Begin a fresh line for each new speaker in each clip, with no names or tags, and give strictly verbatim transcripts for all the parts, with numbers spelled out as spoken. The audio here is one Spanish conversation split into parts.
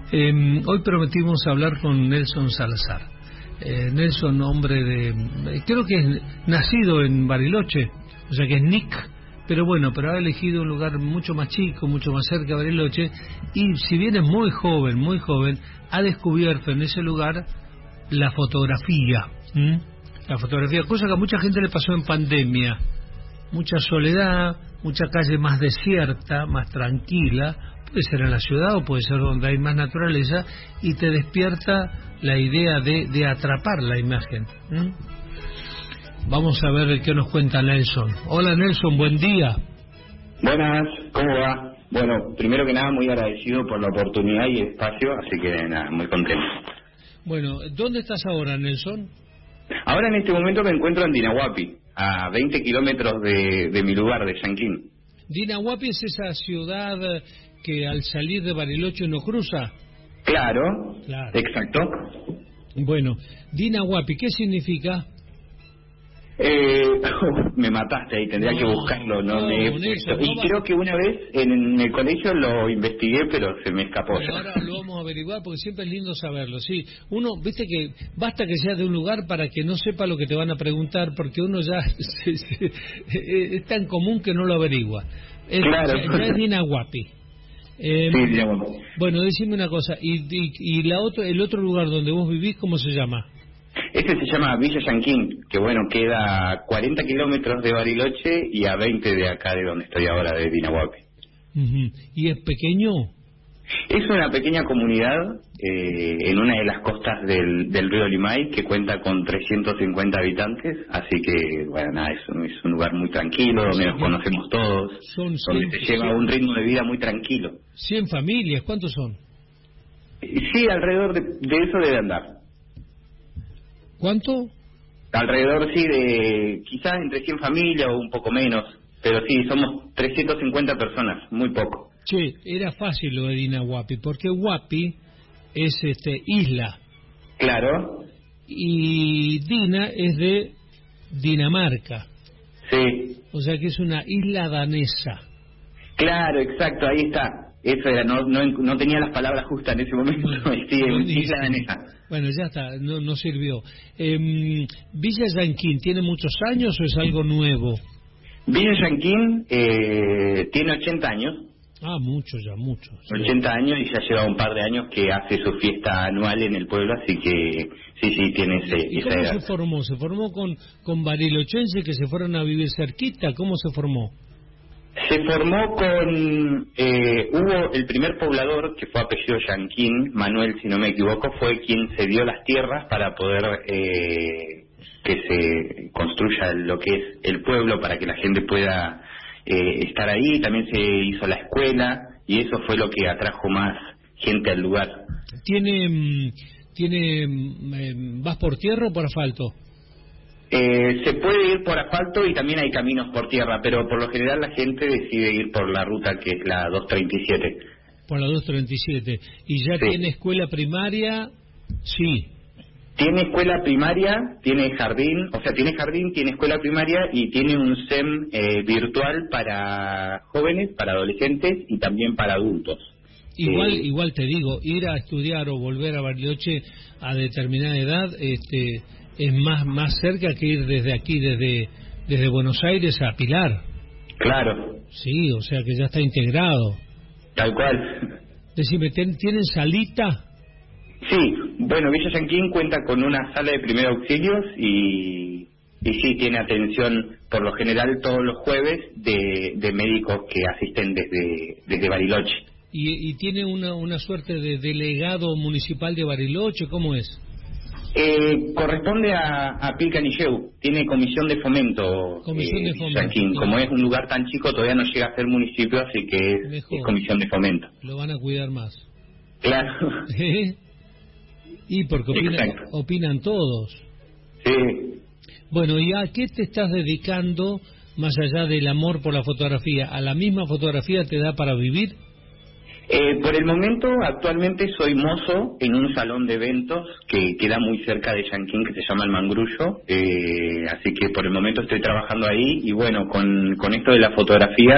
Eh, hoy prometimos hablar con Nelson Salazar. Eh, Nelson, hombre de... creo que es nacido en Bariloche, o sea que es Nick, pero bueno, pero ha elegido un lugar mucho más chico, mucho más cerca de Bariloche, y si bien es muy joven, muy joven, ha descubierto en ese lugar la fotografía. ¿Mm? La fotografía, cosa que a mucha gente le pasó en pandemia. Mucha soledad, mucha calle más desierta, más tranquila, puede ser en la ciudad o puede ser donde hay más naturaleza, y te despierta la idea de, de atrapar la imagen. ¿Mm? Vamos a ver qué nos cuenta Nelson. Hola Nelson, buen día.
Buenas, ¿cómo va? Bueno, primero que nada muy agradecido por la oportunidad y espacio, así que nada, muy contento.
Bueno, ¿dónde estás ahora, Nelson?
Ahora en este momento me encuentro en Dinahuapi, a veinte kilómetros de, de mi lugar, de Yanquín.
¿Dinahuapi es esa ciudad que al salir de Bariloche no cruza?
Claro,
claro.
Exacto.
Bueno, Dinahuapi, ¿qué significa?
Eh, me mataste ahí, tendría no, que buscarlo, no, no me he puesto. No y va... creo que una vez en el colegio lo investigué, pero se me escapó.
Pero ahora lo vamos a averiguar porque siempre es lindo saberlo, sí. Uno, viste que basta que sea de un lugar para que no sepa lo que te van a preguntar, porque uno ya se, se, es tan común que no lo averigua. Es,
claro.
Ya, ya es Dinahuapi. Eh,
sí, digamos.
Bueno, decime una cosa, y, y, y la otro, el otro lugar donde vos vivís, ¿cómo se llama?
Este se llama Villa Yanquín, que bueno, queda a cuarenta kilómetros de Bariloche y a veinte de acá de donde estoy ahora, de Dinahuapi.
Uh-huh. ¿Y es pequeño?
Es una pequeña comunidad eh, en una de las costas del, del río Limay, que cuenta con trescientos cincuenta habitantes, así que bueno, nada, es un, es un lugar muy tranquilo, donde sí, nos conocemos todos,
son
donde
cien,
se lleva
cien,
un ritmo de vida muy tranquilo.
¿Cien familias? ¿Cuántos son?
Sí, alrededor de, de eso debe andar.
¿Cuánto?
Alrededor, sí, de quizás entre cien familias o un poco menos, pero sí, somos trescientas cincuenta personas, muy poco.
Che, era fácil lo de Dinahuapi, porque Huapi es este isla.
Claro.
Y Dina es de Dinamarca.
Sí.
O sea que es una isla danesa.
Claro, exacto, ahí está. Eso era, no no, no tenía las palabras justas en ese momento. Bueno, sí, en isla danesa.
Bueno, ya está, no, no sirvió. Eh, ¿Villa Yanquín tiene muchos años o es algo nuevo?
Villa Yanquín eh, tiene ochenta años.
Ah, mucho ya, mucho. Sí.
ochenta años y ya lleva un par de años que hace su fiesta anual en el pueblo, así que sí, sí, tiene ese,
¿Y
esa
cómo
edad.
se formó? ¿Se formó con, con barilochenses que se fueron a vivir cerquita? ¿Cómo se formó?
Se formó con... Eh, hubo el primer poblador, que fue apellido Yanquín, Manuel, si no me equivoco, fue quien se dio las tierras para poder eh, que se construya lo que es el pueblo, para que la gente pueda eh, estar ahí. También se hizo la escuela y eso fue lo que atrajo más gente al lugar.
¿Tiene, tiene vas por tierra o por asfalto?
Eh, se puede ir por asfalto y también hay caminos por tierra, pero por lo general la gente decide ir por la ruta que es la doscientos treinta y siete.
Por la doscientos treinta y siete. ¿Y ya sí. tiene escuela primaria? Sí.
Tiene escuela primaria, tiene jardín, o sea, tiene jardín, tiene escuela primaria y tiene un S E M eh, virtual para jóvenes, para adolescentes y también para adultos.
Igual,
eh,
igual te digo, ir a estudiar o volver a Bariloche a determinada edad, este... es más más cerca que ir desde aquí, desde desde Buenos Aires a Pilar.
Claro.
Sí, o sea que ya está integrado.
Tal cual.
Decime, ¿tienen salita?
Sí, bueno, Villa Yanquín cuenta con una sala de primeros auxilios y, y sí tiene atención, por lo general, todos los jueves de, de médicos que asisten desde, desde Bariloche.
¿Y, y tiene una, una suerte de delegado municipal de Bariloche? ¿Cómo es?
Eh, corresponde a, a Pilcanilleu, tiene comisión de fomento,
comisión
eh,
de fomento
Yanquín.
Claro.
Como es un lugar tan chico todavía no llega a ser municipio, así que es, es comisión de fomento.
Lo van a cuidar más.
Claro.
¿Eh? Y porque opinan, opinan todos.
Sí.
Bueno, ¿y a qué te estás dedicando más allá del amor por la fotografía? ¿A la misma fotografía te da para vivir?
Eh, por el momento, actualmente soy mozo en un salón de eventos que queda muy cerca de Yanquín, que se llama El Mangrullo, eh, así que por el momento estoy trabajando ahí y bueno, con, con esto de la fotografía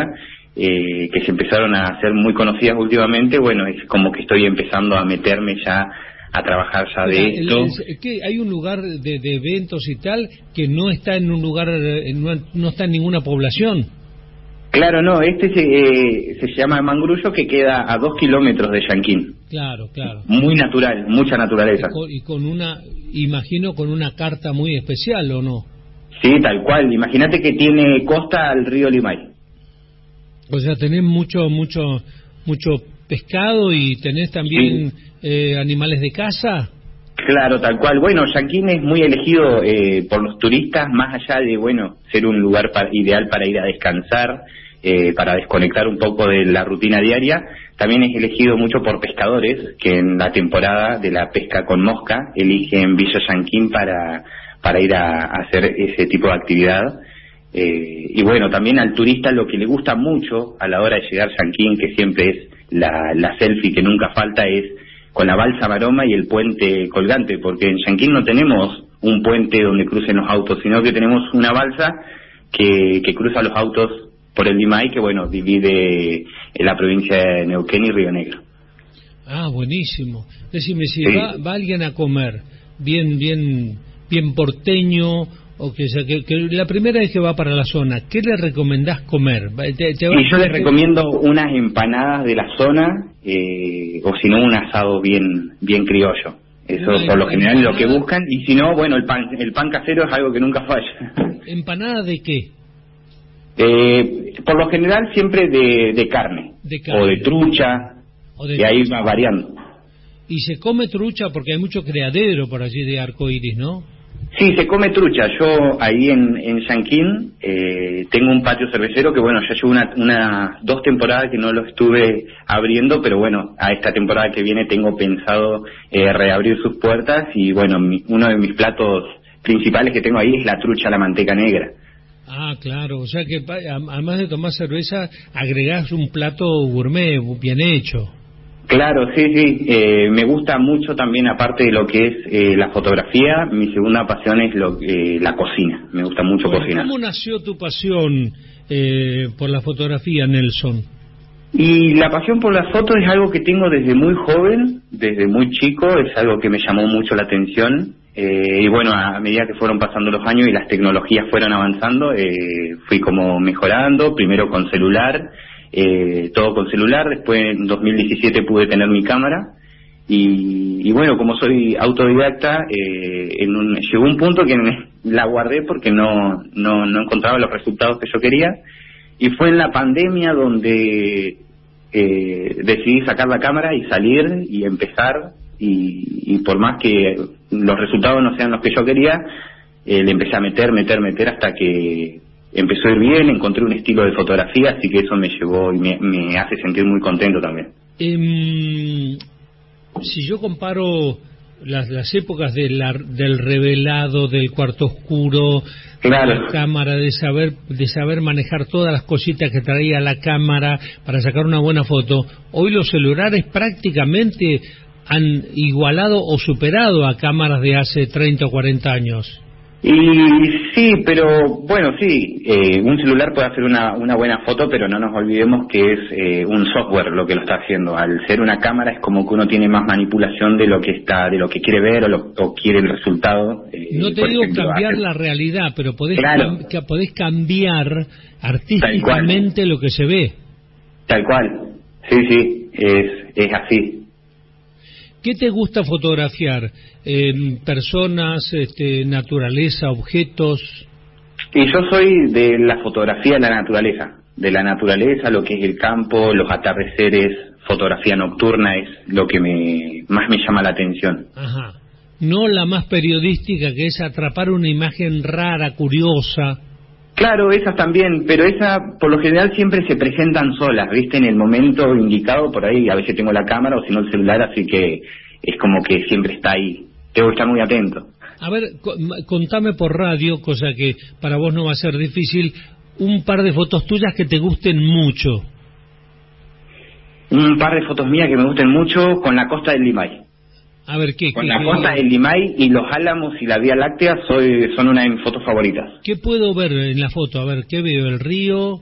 eh, que se empezaron a hacer muy conocidas últimamente, bueno, es como que estoy empezando a meterme ya a trabajar ya de
Mira,
esto.
El, el, ¿qué? Hay un lugar de, de eventos y tal que no está en un lugar, no, no está en ninguna población.
Claro, no, este se, eh, se llama Mangrullo, que queda a dos kilómetros de Yanquín.
Claro, claro.
Muy natural, mucha naturaleza.
Y con, y con una, imagino, con una carta muy especial, ¿o no?
Sí, tal cual. Imagínate que tiene costa al río Limay.
O sea, tenés mucho, mucho, mucho pescado y tenés también sí. eh, animales de caza.
Claro, tal cual. Bueno, Yanquín es muy elegido eh, por los turistas, más allá de, bueno, ser un lugar para, ideal para ir a descansar, eh, para desconectar un poco de la rutina diaria. También es elegido mucho por pescadores, que en la temporada de la pesca con mosca eligen Villa Yanquín para, para ir a, a hacer ese tipo de actividad. Eh, y bueno, también al turista lo que le gusta mucho a la hora de llegar a Yanquín, que siempre es la, la selfie que nunca falta, es con la balsa Maroma y el puente colgante, porque en Yanquín no tenemos un puente donde crucen los autos, sino que tenemos una balsa que, que cruza los autos por el Limay, que bueno, divide la provincia de Neuquén y Río Negro.
Ah, buenísimo. Decime, si
sí.
va, va alguien a comer bien, bien, bien porteño, o que, que, que la primera vez que va para la zona, ¿qué le recomendás comer? ¿Te, te
y yo le recomiendo unas empanadas de la zona, eh, o si no un asado bien bien criollo. Eso por lo general es lo que buscan, y si no, bueno, el pan el pan casero es algo que nunca falla.
¿Empanada de qué?
Eh, por lo general siempre de, de, carne,
de carne,
o de trucha, o de y ahí va variando.
Y se come trucha porque hay mucho criadero por allí de arcoíris, ¿no?
Sí, se come trucha. Yo ahí en, en Yanquín eh, tengo un patio cervecero que bueno, ya llevo una, una, dos temporadas que no lo estuve abriendo, pero bueno, a esta temporada que viene tengo pensado eh, reabrir sus puertas y bueno, mi, uno de mis platos principales que tengo ahí es la trucha a la manteca negra.
Ah, claro, o sea que además de tomar cerveza agregás un plato gourmet bien hecho.
Claro, sí, sí, eh, me gusta mucho también, aparte de lo que es eh, la fotografía, mi segunda pasión es lo, eh, la cocina, me gusta mucho bueno, cocinar.
¿Cómo nació tu pasión eh, por la fotografía, Nelson?
Y la pasión por la foto es algo que tengo desde muy joven, desde muy chico, es algo que me llamó mucho la atención, eh, y bueno, a medida que fueron pasando los años y las tecnologías fueron avanzando, eh, fui como mejorando, primero con celular, Eh, todo con celular. Después en dos mil diecisiete pude tener mi cámara y, y bueno, como soy autodidacta, eh, en un, llegó un punto que me, la guardé porque no, no, no encontraba los resultados que yo quería, y fue en la pandemia donde eh, decidí sacar la cámara y salir y empezar, y, y por más que los resultados no sean los que yo quería, eh, le empecé a meter, meter, meter hasta que empezó a ir bien, encontré un estilo de fotografía, así que eso me llevó y me, me hace sentir muy contento también.
Eh, si yo comparo las, las épocas de la, del revelado, del cuarto oscuro,
claro,
de la cámara, de saber, de saber manejar todas las cositas que traía la cámara para sacar una buena foto, hoy los celulares prácticamente han igualado o superado a cámaras de hace treinta o cuarenta años.
Y sí, pero bueno, sí, eh, un celular puede hacer una, una buena foto, pero no nos olvidemos que es eh, un software lo que lo está haciendo. Al ser una cámara es como que uno tiene más manipulación de lo que está, de lo que quiere ver o, lo, o quiere el resultado.
Eh, no te digo ejemplo, cambiar hacer... la realidad, pero podés,
claro.
cam podés cambiar artísticamente lo que se ve.
Tal cual, sí, sí, es, es así.
¿Qué te gusta fotografiar? Eh, ¿Personas, este, naturaleza, objetos?
Y yo soy de la fotografía de la naturaleza, de la naturaleza, lo que es el campo, los atardeceres, fotografía nocturna es lo que me más me llama la atención.
Ajá. No la más periodística, que es atrapar una imagen rara, curiosa.
Claro, esas también, pero esas por lo general siempre se presentan solas, ¿viste? En el momento indicado, por ahí a veces tengo la cámara o si no el celular, así que es como que siempre está ahí. Tengo que estar muy atento.
A ver, contame por radio, cosa que para vos no va a ser difícil, un par de fotos tuyas que te gusten mucho.
Un par de fotos mías que me gusten mucho con la costa del Limay.
A ver, ¿qué?
Con
qué,
la
qué,
costa del Limay y los Álamos y la Vía Láctea soy, son una de mis fotos favoritas.
¿Qué puedo ver en la foto? A ver, ¿qué veo? ¿El río?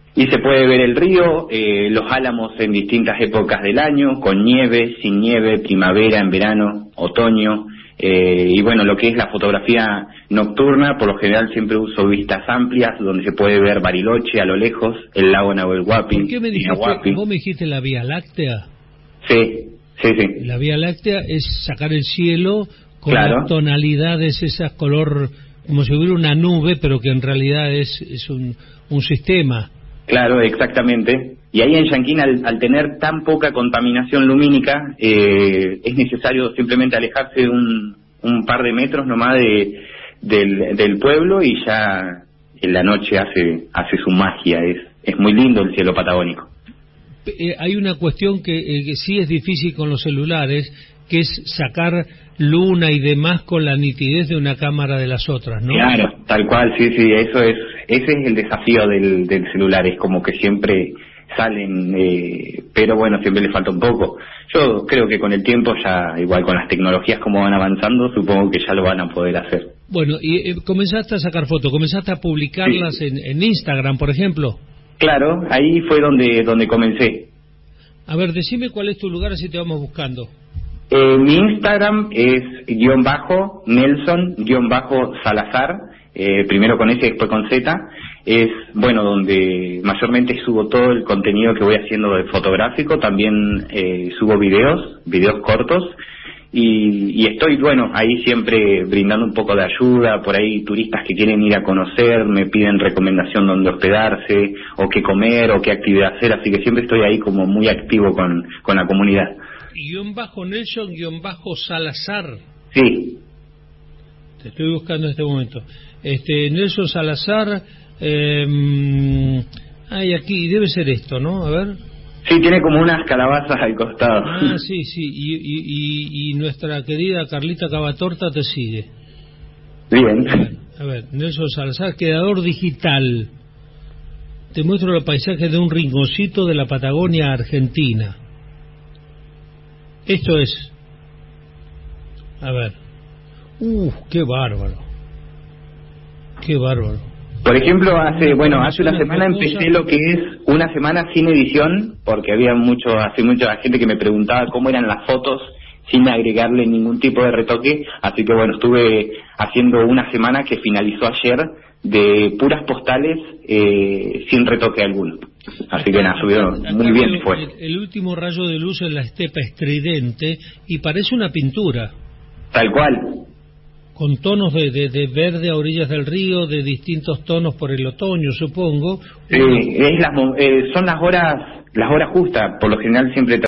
Y se puede ver el río, eh, los álamos en distintas épocas del año, con nieve, sin nieve, primavera, en verano, otoño. Eh, y bueno, lo que es la fotografía nocturna, por lo general siempre uso vistas amplias, donde se puede ver Bariloche a lo lejos, el lago Nahuel Huapi.
¿Por qué me dijiste, vos me dijiste la Vía Láctea?
Sí, sí, sí.
La Vía Láctea es sacar el cielo con
claro.
las tonalidades, esas color, como si hubiera una nube, pero que en realidad es, es un, un sistema.
Claro, exactamente. Y ahí en Yanquín, al, al tener tan poca contaminación lumínica, eh, es necesario simplemente alejarse un, un par de metros nomás de, del, del pueblo y ya en la noche hace hace su magia. Es, es muy lindo el cielo patagónico.
Eh, hay una cuestión que, eh, que sí es difícil con los celulares, que es sacar luna y demás con la nitidez de una cámara de las otras, ¿no?
Claro, tal cual, sí, sí, eso es, ese es el desafío del, del celular, es como que siempre salen, eh, pero bueno, siempre le falta un poco. Yo creo que con el tiempo ya, igual con las tecnologías como van avanzando, supongo que ya lo van a poder hacer.
Bueno, y eh, comenzaste a sacar fotos, comenzaste a publicarlas sí. en, en Instagram, por ejemplo.
Claro, ahí fue donde donde comencé.
A ver, decime cuál es tu lugar, así te vamos buscando.
Eh, mi Instagram es guión bajo Nelson guión bajo Salazar, eh, primero con S y después con Z. Es, bueno, donde mayormente subo todo el contenido que voy haciendo de fotográfico, también eh, subo videos, videos cortos, y, y estoy, bueno, ahí siempre brindando un poco de ayuda. Por ahí turistas que quieren ir a conocer me piden recomendación dónde hospedarse, o qué comer, o qué actividad hacer, así que siempre estoy ahí como muy activo con, con la comunidad.
Guión bajo Nelson, guión bajo Salazar.
Sí.
Te estoy buscando en este momento. Este, Nelson Salazar, eh, ay, aquí, debe ser esto, ¿no? A ver.
Sí, tiene como unas calabazas al costado.
Ah, sí, sí, y, y, y, y nuestra querida Carlita Cavatorta te sigue.
Bien.
A ver, a ver, Nelson Salazar, creador digital. Te muestro los paisajes de un rinconcito de la Patagonia Argentina. Esto es. A ver. Uf, qué bárbaro. Qué bárbaro.
Por ejemplo, hace, bueno, hace una semana empecé lo que es una semana sin edición, porque había mucho, hace mucha gente que me preguntaba cómo eran las fotos sin agregarle ningún tipo de retoque, así que bueno, estuve haciendo una semana que finalizó ayer de puras postales eh, sin retoque alguno. Así que nada, subió muy bien fue.
El, el último rayo de luz en la estepa estridente y parece una pintura.
Tal cual.
Con tonos de, de, de verde a orillas del río, de distintos tonos por el otoño, supongo.
Sí, es las, eh, son las horas, las horas justas, por lo general siempre